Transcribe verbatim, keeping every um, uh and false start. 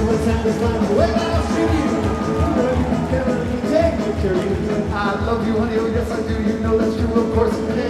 never satisfy the way I treat you. You know you can never take me to you. I love you, honey, oh yes I do. You know that's true, of course.